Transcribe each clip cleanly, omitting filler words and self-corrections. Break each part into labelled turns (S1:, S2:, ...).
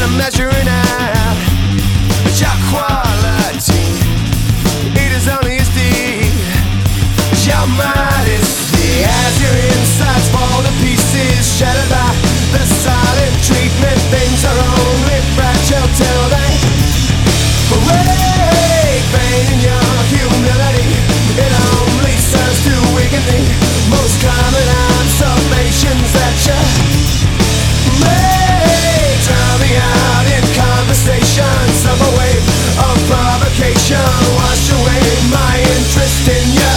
S1: I'm measuring out your quality, it is only as deep as your modesty. As your insides fall to pieces, shattered by the silent treatment, things are only fragile till they break. Pain in your humility, it only serves to weaken the most common observations that you make. Drown me out in conversations of a wave of provocation, wash away my interest in you.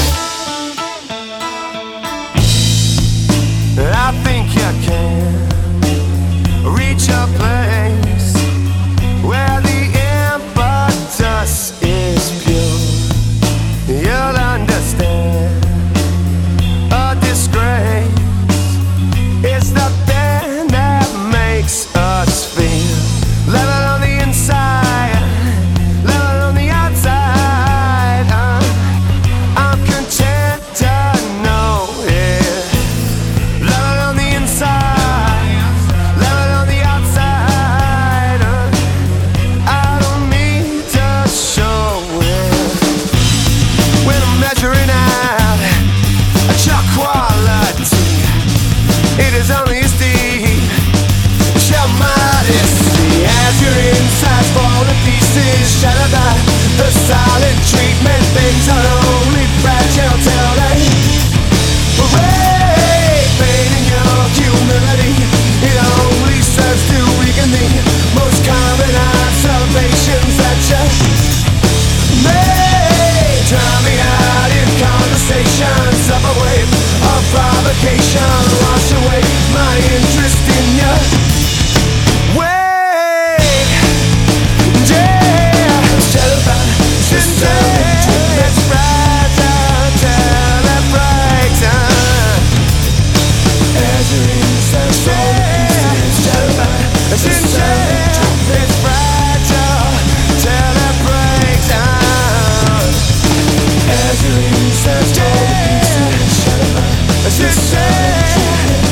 S1: I think you can reach a place where the impetus is pure. You'll understand a disgrace is the thing that makes us feel level on the inside, level on the outside. I'm content to know it. Level on the inside, level on the outside. I don't need to show it. When I'm measuring out your quality, it is only as deep as your modesty. As your insides fall to pieces, shattered by the silent treatment, things are only fragile till they break. Pain in your humility, it only serves to weaken the most common observations that you make. Drown me out in conversations of a wave of provocation, wash away my interest in you. Wait, yeah, shattered by the silent treatment, fragile till it breaks. As your insides fall to pieces, shattered by the silent treatment, fragile till it breaks. As your insides fall to pieces, shattered by the silent treatment.